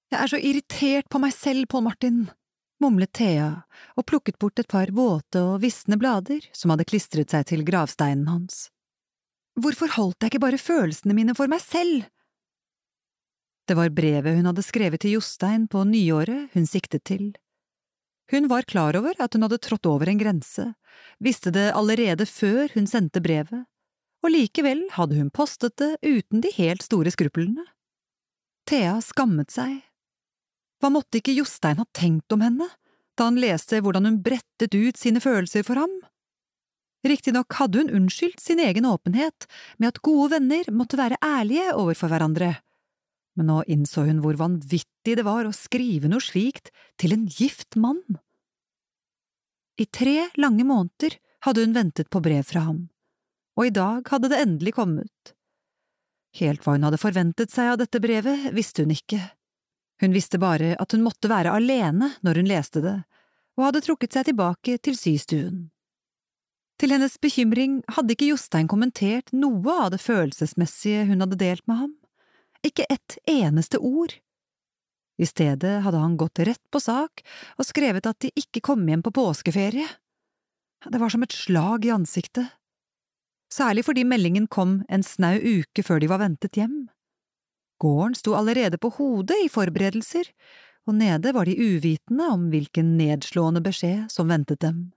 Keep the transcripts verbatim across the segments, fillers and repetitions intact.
Jeg er så irritert på meg selv, Pål Martin, mumlet Thea og plukket bort et par våte og visne blader som hadde klistret seg til gravsteinen hans. Hvorfor holdt jeg ikke bare følelsene mine for meg selv? Det var brevet hun hadde skrevet til Jostein på nyåret hun siktet til. Hun var klar over at hun hadde trådt over en grense, visste det allerede før hun sendte brevet, og likevel hadde hun postet det uten de helt store skruplene. Thea skammet seg. Hva måtte ikke Jostein ha tenkt om henne, da han leste hvordan hun brettet ut sine følelser for ham? Riktignok hadde hun unnskyldt sin egen åpenhet med at gode venner måtte være ærlige overfor hverandre, men nå innså hun hvor vanvittig det var å skrive noe slikt til en gift mann. I tre lange måneder hadde hun ventet på brev fra ham, og i dag hadde det endelig kommet. Helt hva hun hadde forventet seg av dette brevet, visste hun ikke. Hun visste bare at hun måtte være alene når hun leste det, og hadde trukket seg tilbake til systuen. Til hennes bekymring hadde ikke Jostein kommentert noe av det følelsesmessige hun hadde delt med ham. Ikke ett eneste ord. I stedet hadde han gått rett på sak og skrevet at de ikke kom hjem på påskeferie. Det var som et slag i ansiktet. Særlig fordi meldingen kom en snau uke før de var ventet hjem. Gården sto allerede på hodet i forberedelser, og nede var de uvitende om hvilken nedslående beskjed som ventet dem.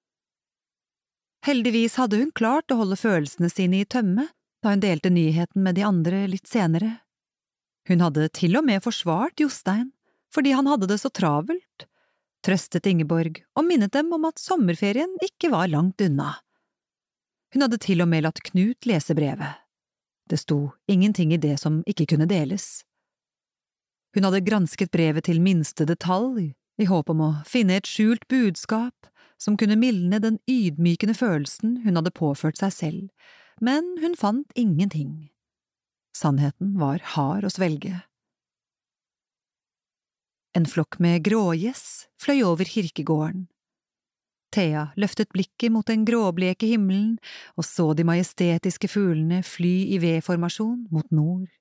Heldigvis hadde hun klart å holde følelsene sine i tømme da hun delte nyheten med de andre litt senere. Hun hadde til og med forsvart Jostein, fordi han hadde det så travelt, trøstet Ingeborg og minnet dem om at sommerferien ikke var langt unna. Hun hadde til og med latt Knut lese brevet. Det sto ingenting i det som ikke kunne deles. Hun hadde gransket brevet til minste detalj, i håp om å finne et skjult budskap som kunne mildne den ydmykende følelsen hun hadde påført seg selv, men hun fant ingenting. Sannheten var hard å svelge. En flokk med grågjess fløy over kirkegården. Thea løftet blikket mot den gråbleke himmelen og så de majestetiske fuglene fly i V-formasjon mot nord.